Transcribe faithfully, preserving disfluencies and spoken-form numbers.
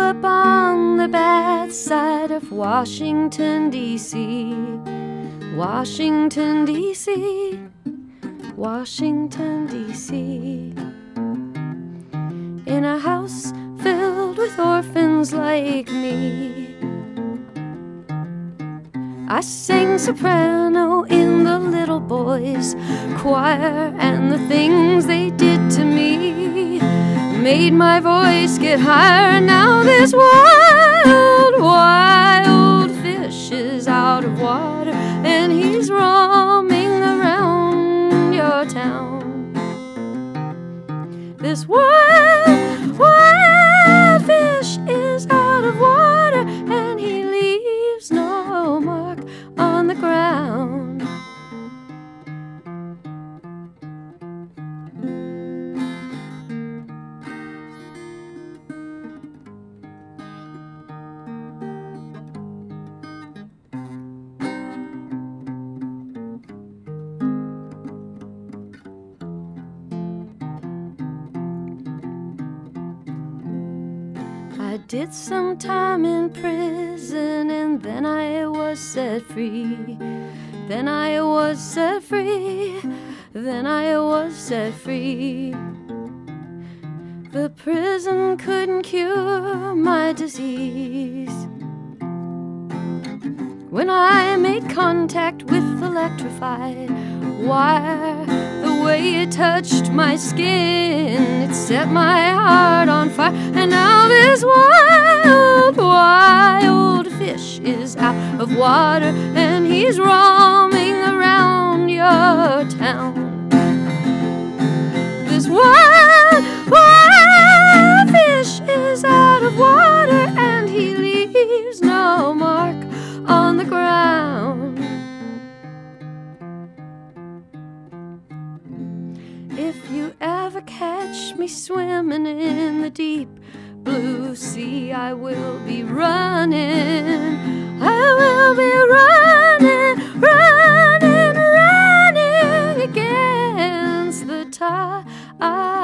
up on the bad side of Washington, D C Washington, D C Washington, D C In a house filled with orphans like me. I sang soprano in the little boys' choir, and the things they did to me made my voice get higher. Now this wild, wild fish is out of water, and he's roaming around your town. This wild, wild fish is out of water, and he leaves no mark on the ground. I did some time in prison, and then I was set free. Then I was set free. Then I was set free. The prison couldn't cure my disease. When I made contact with electrified wire, the way it touched my skin, it set my heart on fire. And now this wild, wild fish is out of water, and he's roaming around your town. This wild, wild fish is out of water, and he leaves no mark on the ground. If you ever catch me swimming in the deep blue sea, I will be running, I will be running, running, running against the tide.